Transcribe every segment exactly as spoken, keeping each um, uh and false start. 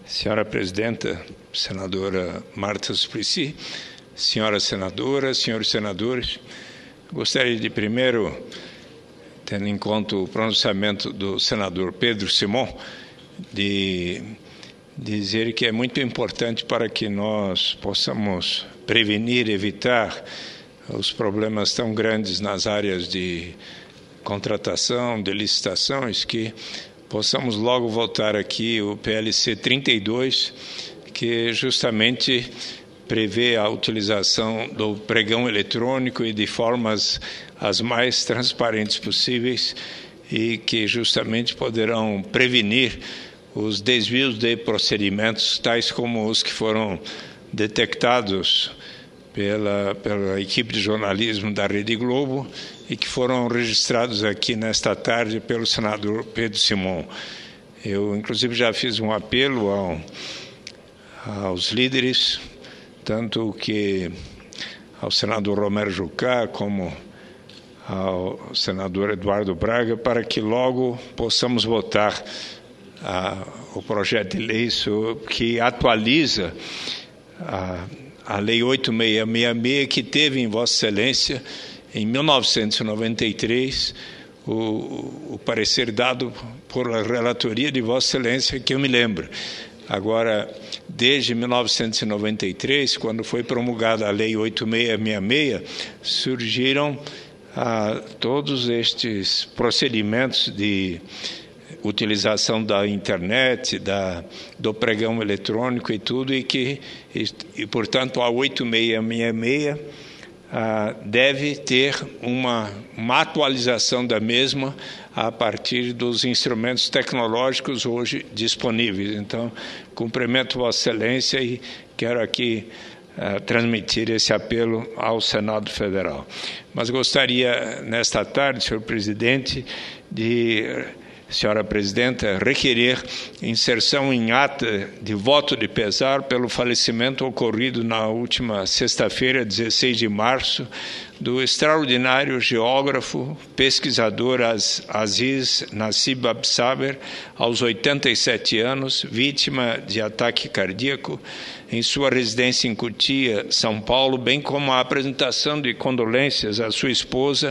Senhora Presidenta, Senadora Marta Suplicy, Senhoras Senadoras, Senhores Senadores, gostaria de primeiro, tendo em conta o pronunciamento do senador Pedro Simon, de dizer que é muito importante para que nós possamos prevenir, evitar os problemas tão grandes nas áreas de contratação, de licitações, que possamos logo votar aqui o P L C trinta e dois, que justamente prevê a utilização do pregão eletrônico e de formas as mais transparentes possíveis e que justamente poderão prevenir os desvios de procedimentos, tais como os que foram detectados pela, pela equipe de jornalismo da Rede Globo e que foram registrados aqui nesta tarde pelo senador Pedro Simon. Eu, inclusive, já fiz um apelo ao, aos líderes, tanto que ao senador Romero Jucá como ao senador Eduardo Braga, para que logo possamos votar a, o projeto de lei que atualiza a, a Lei oito mil seiscentos e sessenta e seis, que teve em Vossa Excelência, em mil novecentos e noventa e três, o, o parecer dado por a relatoria de Vossa Excelência, que eu me lembro. Agora, desde mil novecentos e noventa e três, quando foi promulgada a Lei oito mil seiscentos e sessenta e seis, surgiram ah, todos estes procedimentos de utilização da internet, da, do pregão eletrônico e tudo, e que, e, e portanto, a oito mil seiscentos e sessenta e seis ah, deve ter uma, uma atualização da mesma a partir dos instrumentos tecnológicos hoje disponíveis. Então, cumprimento Vossa Excelência e quero aqui uh, transmitir esse apelo ao Senado Federal. Mas gostaria, nesta tarde, senhor Presidente, de, senhora Presidenta, requerer inserção em ata de voto de pesar pelo falecimento ocorrido na última sexta-feira, dezesseis de março, do extraordinário geógrafo, pesquisador Aziz Nassib Absaber, aos oitenta e sete anos, vítima de ataque cardíaco, em sua residência em Cotia, São Paulo, bem como a apresentação de condolências à sua esposa,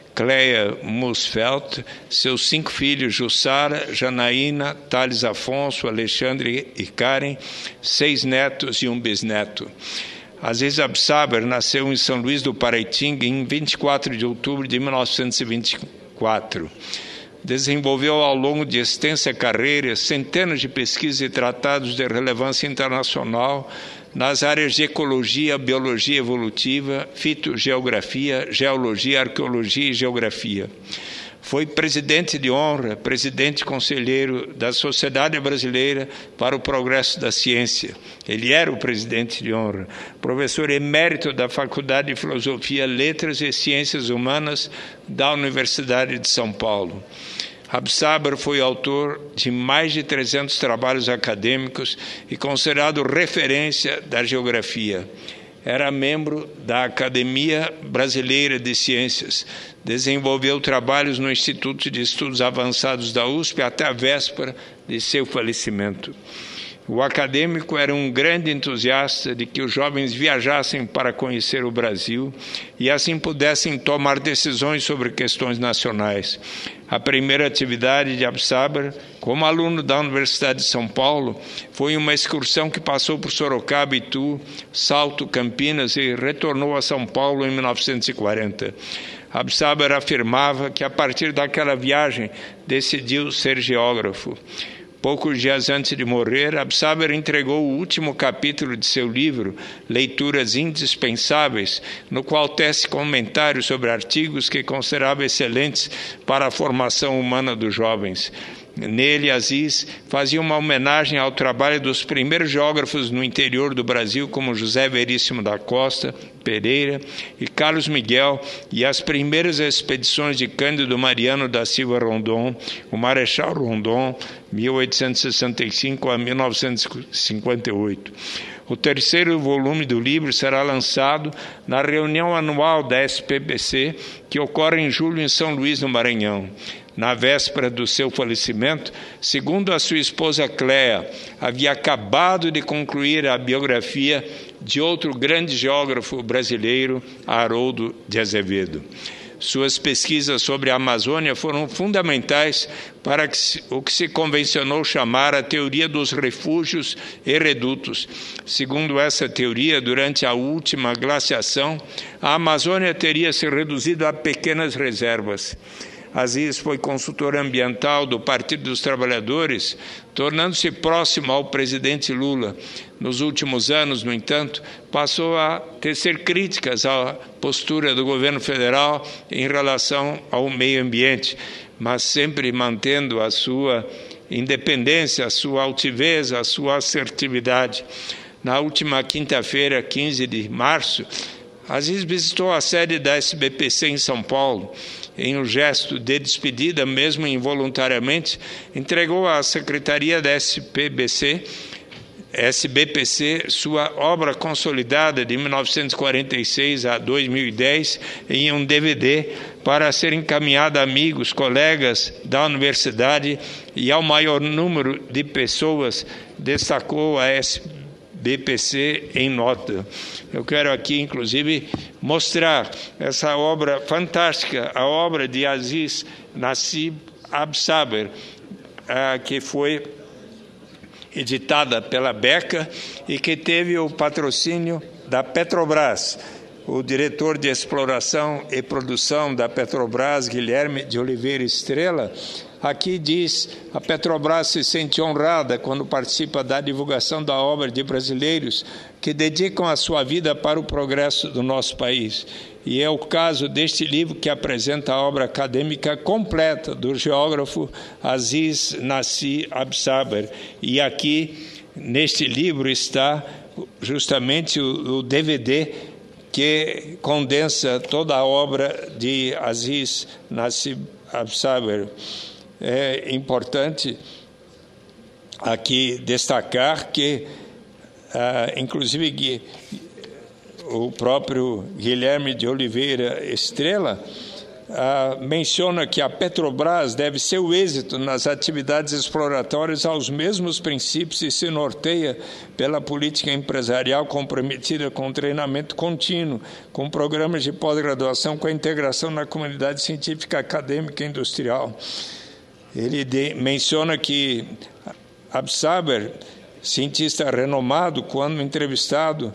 Cleia Musfelt, seus cinco filhos, Jussara, Janaína, Thales Afonso, Alexandre e Karen, seis netos e um bisneto. Aziz Absaber nasceu em São Luís do Paraitinga em vinte e quatro de outubro de mil novecentos e vinte e quatro. Desenvolveu ao longo de extensa carreira centenas de pesquisas e tratados de relevância internacional nas áreas de ecologia, biologia evolutiva, fitogeografia, geologia, arqueologia e geografia. Foi presidente de honra, presidente conselheiro da Sociedade Brasileira para o Progresso da Ciência. Ele era o presidente de honra. Professor emérito da Faculdade de Filosofia, Letras e Ciências Humanas da Universidade de São Paulo. Absaber foi autor de mais de trezentos trabalhos acadêmicos e considerado referência da geografia. Era membro da Academia Brasileira de Ciências. Desenvolveu trabalhos no Instituto de Estudos Avançados da U S P até a véspera de seu falecimento. O acadêmico era um grande entusiasta de que os jovens viajassem para conhecer o Brasil e assim pudessem tomar decisões sobre questões nacionais. A primeira atividade de Absaber, como aluno da Universidade de São Paulo, foi uma excursão que passou por Sorocaba, Itu, Salto, Campinas e retornou a São Paulo em mil novecentos e quarenta. Absaber afirmava que, a partir daquela viagem, decidiu ser geógrafo. Poucos dias antes de morrer, Absaber entregou o último capítulo de seu livro, Leituras Indispensáveis, no qual tece comentários sobre artigos que considerava excelentes para a formação humana dos jovens. Nele, Aziz fazia uma homenagem ao trabalho dos primeiros geógrafos no interior do Brasil, como José Veríssimo da Costa Pereira e Carlos Miguel, e as primeiras expedições de Cândido Mariano da Silva Rondon, o Marechal Rondon, mil oitocentos e sessenta e cinco a mil novecentos e cinquenta e oito. O terceiro volume do livro será lançado na reunião anual da S P B C, que ocorre em julho em São Luís, no Maranhão. na véspera do seu falecimento, segundo a sua esposa Cléa, havia acabado de concluir a biografia de outro grande geógrafo brasileiro, Haroldo de Azevedo. Suas pesquisas sobre a Amazônia foram fundamentais para o que se convencionou chamar a teoria dos refúgios e redutos. Segundo essa teoria, durante a última glaciação, a Amazônia teria se reduzido a pequenas reservas. Aziz foi consultor ambiental do Partido dos Trabalhadores, tornando-se próximo ao presidente Lula. Nos últimos anos, no entanto, passou a tecer críticas à postura do governo federal em relação ao meio ambiente, mas sempre mantendo a sua independência, a sua altivez, a sua assertividade. Na última quinta-feira, quinze de março, Aziz visitou a sede da S B P C em São Paulo. Em um gesto de despedida, mesmo involuntariamente, entregou à Secretaria da S B P C sua obra consolidada de mil novecentos e quarenta e seis a dois mil e dez em um D V D para ser encaminhada a amigos, colegas da universidade e ao maior número de pessoas, destacou a S B P C em nota. Eu quero aqui, inclusive, mostrar essa obra fantástica, a obra de Aziz Nassib Absaber, que foi editada pela Beca e que teve o patrocínio da Petrobras. O diretor de exploração e produção da Petrobras, Guilherme de Oliveira Estrela, aqui diz: a Petrobras se sente honrada quando participa da divulgação da obra de brasileiros que dedicam a sua vida para o progresso do nosso país. E é o caso deste livro que apresenta a obra acadêmica completa do geógrafo Aziz Nassib Absaber. E aqui, neste livro, está justamente o, o D V D que condensa toda a obra de Aziz Nassib Absaber. É importante aqui destacar que, ah, inclusive, que o próprio Guilherme de Oliveira Estrela ah, menciona que a Petrobras deve seu êxito nas atividades exploratórias aos mesmos princípios e se norteia pela política empresarial comprometida com o treinamento contínuo, com programas de pós-graduação, com a integração na comunidade científica, acadêmica e industrial. Ele de, menciona que Absaber, cientista renomado, quando entrevistado,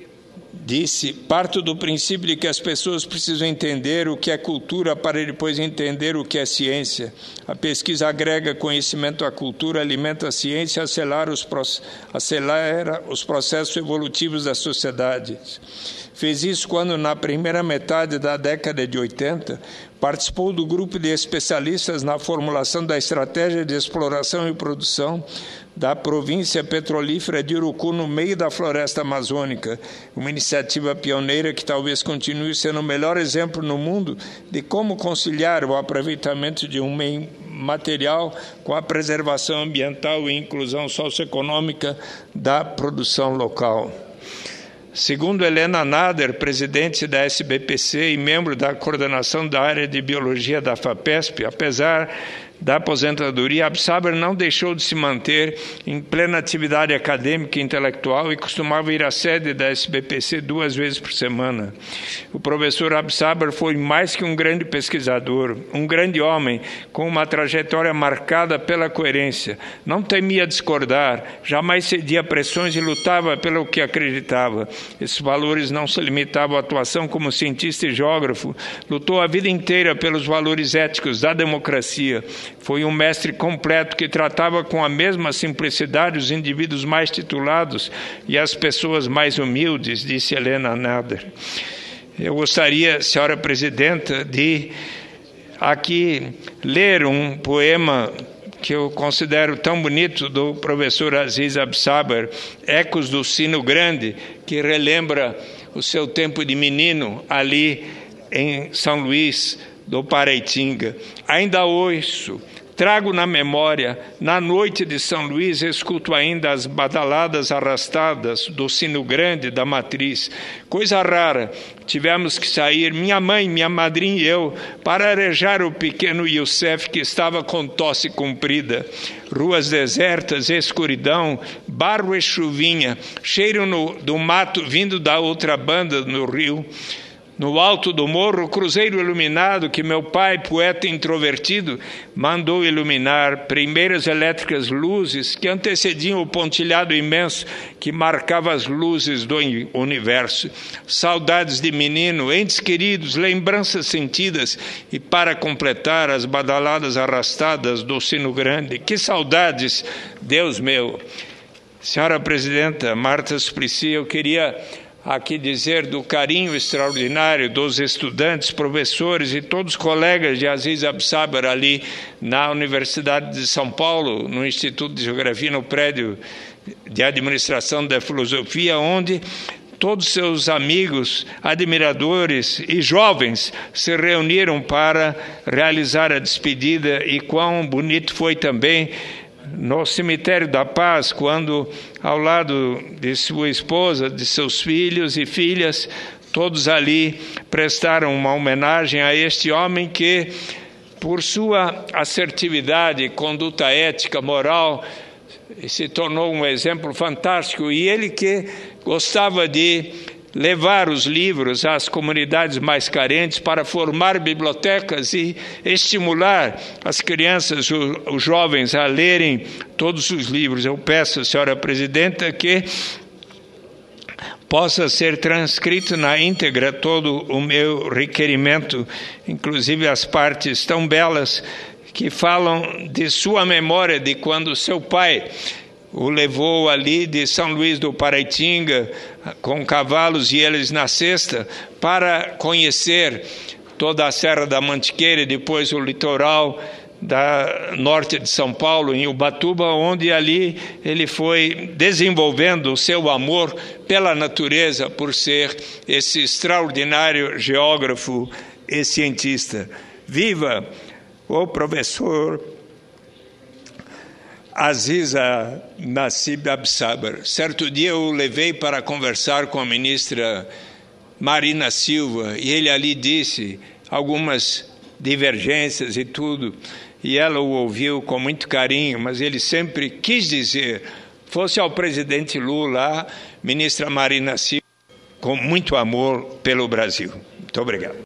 disse: parto do princípio de que as pessoas precisam entender o que é cultura para depois entender o que é ciência. A pesquisa agrega conhecimento à cultura, alimenta a ciência, acelera os, acelera os processos evolutivos da sociedade. Fez isso quando, na primeira metade da década de oitenta, participou do grupo de especialistas na formulação da estratégia de exploração e produção da província petrolífera de Urucu, no meio da floresta amazônica, uma iniciativa pioneira que talvez continue sendo o melhor exemplo no mundo de como conciliar o aproveitamento de um meio material com a preservação ambiental e inclusão socioeconômica da produção local. Segundo Helena Nader, presidente da S B P C e membro da coordenação da área de biologia da FAPESP, apesar da aposentadoria, Absaber não deixou de se manter em plena atividade acadêmica e intelectual e costumava ir à sede da S B P C duas vezes por semana. O professor Absaber foi mais que um grande pesquisador, um grande homem com uma trajetória marcada pela coerência. Não temia discordar, jamais cedia pressões e lutava pelo que acreditava. Esses valores não se limitavam à atuação como cientista e geógrafo. Lutou a vida inteira pelos valores éticos da democracia. Foi um mestre completo que tratava com a mesma simplicidade os indivíduos mais titulados e as pessoas mais humildes, disse Helena Nader. Eu gostaria, senhora presidenta, de aqui ler um poema que eu considero tão bonito do professor Aziz Absaber, Ecos do Sino Grande, que relembra o seu tempo de menino ali em São Luís do Paraitinga. Ainda ouço Trago na memória, na noite de São Luís, escuto ainda as badaladas arrastadas do sino grande da matriz. Coisa rara, tivemos que sair, minha mãe, minha madrinha e eu, para arejar o pequeno Youssef, que estava com tosse comprida. Ruas desertas, escuridão, barro e chuvinha, cheiro no, do mato vindo da outra banda no rio. No alto do morro, o cruzeiro iluminado que meu pai, poeta introvertido, mandou iluminar, primeiras elétricas luzes que antecediam o pontilhado imenso que marcava as luzes do universo. Saudades de menino, entes queridos, lembranças sentidas e, para completar, as badaladas arrastadas do sino grande. Que saudades, Deus meu! Senhora Presidenta Marta Suplicy, eu queria aqui dizer do carinho extraordinário dos estudantes, professores e todos os colegas de Aziz Absaber ali na Universidade de São Paulo, no Instituto de Geografia, no prédio de Administração da Filosofia, onde todos seus amigos, admiradores e jovens se reuniram para realizar a despedida, e quão bonito foi também no Cemitério da Paz, quando, ao lado de sua esposa, de seus filhos e filhas, todos ali prestaram uma homenagem a este homem que, por sua assertividade, conduta ética, moral, se tornou um exemplo fantástico. E ele que gostava de levar os livros às comunidades mais carentes para formar bibliotecas e estimular as crianças, os jovens a lerem todos os livros. Eu peço, senhora Presidenta, que possa ser transcrito na íntegra todo o meu requerimento, inclusive as partes tão belas que falam de sua memória, de quando seu pai o levou ali de São Luís do Paraitinga, com cavalos e eles na cesta, para conhecer toda a Serra da Mantiqueira e depois o litoral da norte de São Paulo, em Ubatuba, onde ali ele foi desenvolvendo o seu amor pela natureza, por ser esse extraordinário geógrafo e cientista. Viva o professor Aziz Nassib Absaber. Certo dia eu o levei para conversar com a ministra Marina Silva, e ele ali disse algumas divergências e tudo, e ela o ouviu com muito carinho, mas ele sempre quis dizer, fosse ao presidente Lula, a ministra Marina Silva, com muito amor pelo Brasil. Muito obrigado.